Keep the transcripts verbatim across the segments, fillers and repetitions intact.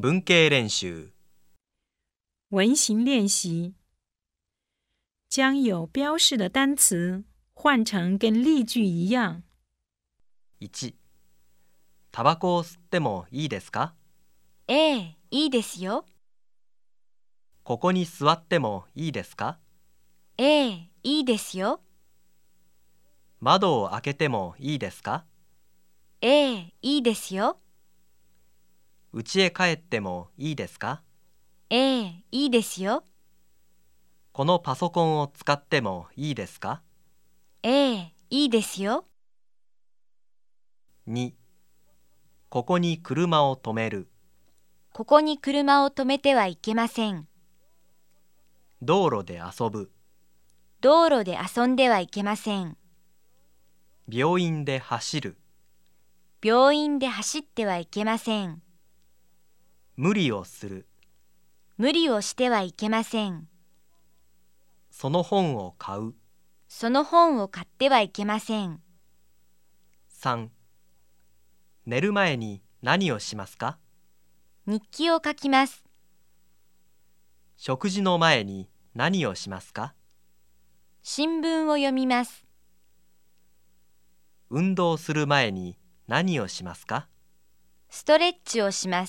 文型練習。 文型练习，将有标示的单词换成跟例句一样。 いち、タバコを吸ってもいいですか？ ええ、いいですよ。 ここに座ってもいいですか？ ええ、いいですよ。 窓を開けてもいいですか？ ええ、いいですよ。 家へ帰ってもいいですか？ ええ、いいですよ。 このパソコンを使ってもいいですか？ ええ、いいですよ。 に、ここに車を止める。 ここに車を止めてはいけません。 道路で遊ぶ。 道路で遊んではいけません。 病院で走る。 病院で走ってはいけません。 無理をする。 無理をしてはいけません。 その本を買う。 その本を買ってはいけません。 さん、寝る前に何をしますか？ 日記を書きます。 食事の前に何をしますか？ 新聞を読みます。 運動する前に何をしますか？ ストレッチをします。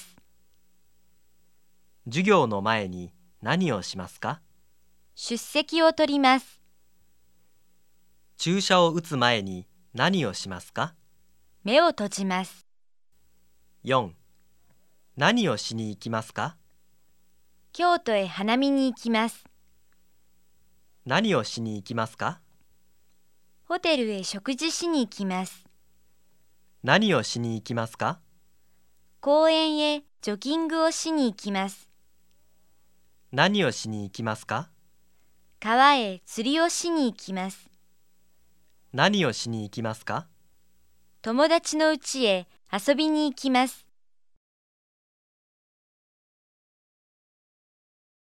授業の前に何をしますか？ 出席を取ります。 注射を打つ前に何をしますか？ 目を閉じます。 よん、何をしに行きますか？ 京都へ花見に行きます。 何をしに行きますか？ ホテルへ食事しに行きます。 何をしに行きますか？ 公園へジョギングをしに行きます。 何をしに行きますか？ 川へ釣りをしに行きます。 何をしに行きますか？ 友達の家へ遊びに行きます。